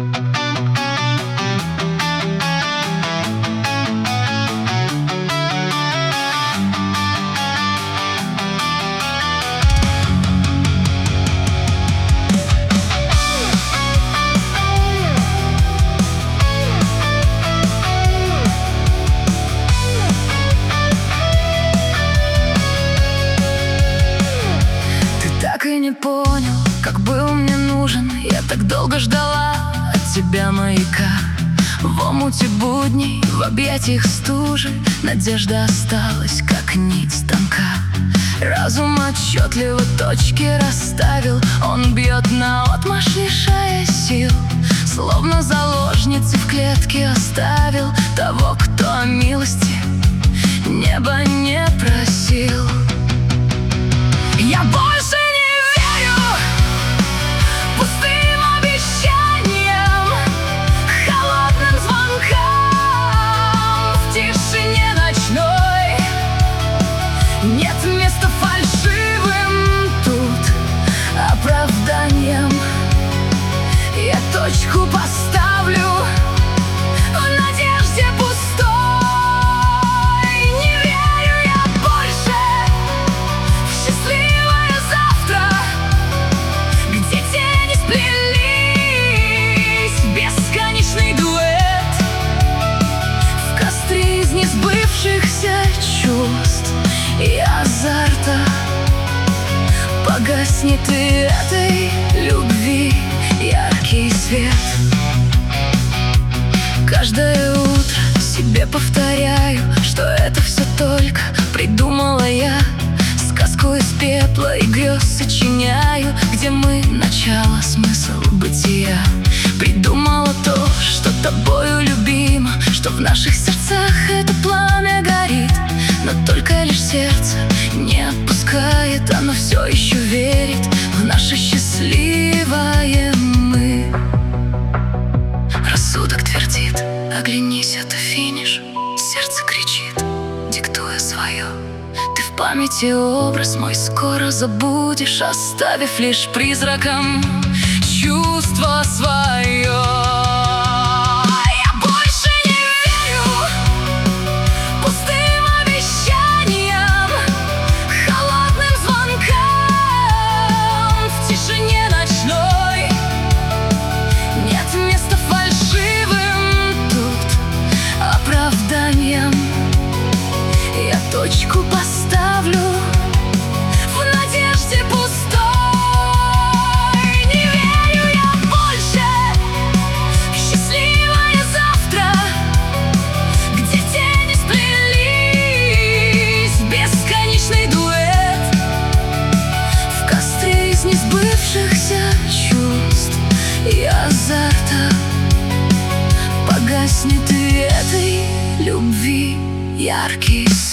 Так и не понял, как был мне нужен. Я так долго ждала от тебя маяка. В омуте будней, в объятиях стужи, надежда осталась, как нить тонка. Разум отчетливо точки расставил. Он бьет наотмашь, лишая сил, словно заложницы в клетке оставил того, кто о милости небо не просил. Я больше нет места фальшивым тут оправданиям. Я точку поставлю в надежде пустой. Не верю я больше в счастливое завтра, где тени сплелись, бесконечный дуэт в костре из несбывшихся чувств и азарта. Погаснет и этой любви яркий свет. Каждое утро себе повторяю, что это все только придумала я. Сказку из пепла и грез сочиняю, где мы начало, смысл бытия. Придумала то, что тобою любимо, что в наших сердцах это пламя горит. Но только лишь сердце не отпускает, оно все еще верит в наше счастливое мы. Рассудок твердит: оглянись, это финиш. Сердце кричит, диктуя свое. Ты в памяти образ мой скоро забудешь, оставив лишь призраком чувство свое. Я точку поставлю в надежде пустой. Не верю я больше в счастливое завтра, где тени сплелись, бесконечный дуэт в костре из несбывшихся чувств и азарта. Погаснет и этой любви яркий свет.